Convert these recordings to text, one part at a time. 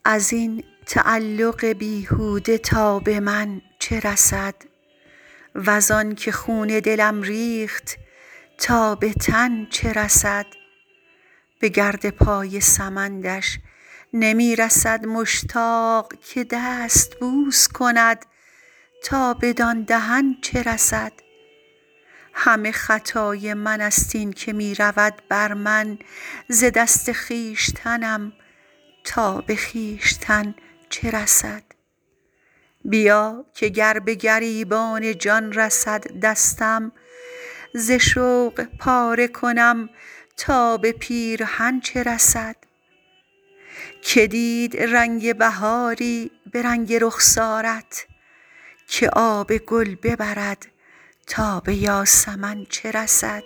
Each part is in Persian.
از این تعلق بیهوده تا به من چه رسد وز آن که خون دلم ریخت تا به تن چه رسد به گرد پای سمندش نمی رسد مشتاق که دست بوس کند تا بدان دهن چه رسد همه خطای من است این که می رود بر من ز دست خویشتنم تا به خویشتن چه رسد بیا که گر به گریبان جان رسد دستم ز شوق پاره کنم تا به پیرهن چه رسد که دید رنگ بهاری به رنگ رخسارت که آب گل ببرد تا به یاسمن چه رسد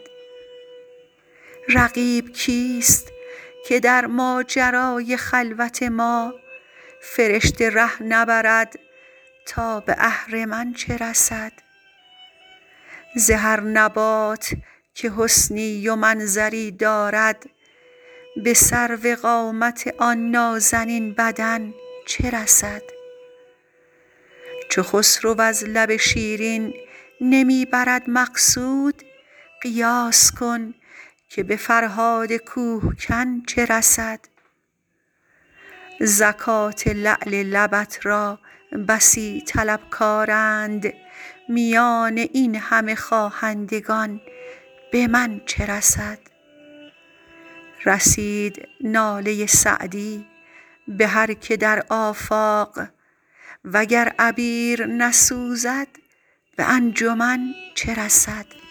رقیب کیست که در ماجرای خلوت ما فرشته ره نبرد تا به اهرمن چه رسد ز هر نبات که حسنی و منظری دارد به سرو قامت آن نازنین بدن چه رسد چو خسرو از لب شیرین نمی برد مقصود قیاس کن که به فرهاد کوهکن چه رسد زکات لعل لبت را بسی طلبکارند میان این همه خواهندگان به من چه رسد رسید ناله سعدی به هر که در آفاق وگر عبیر نسوزد به انجمن چه رسد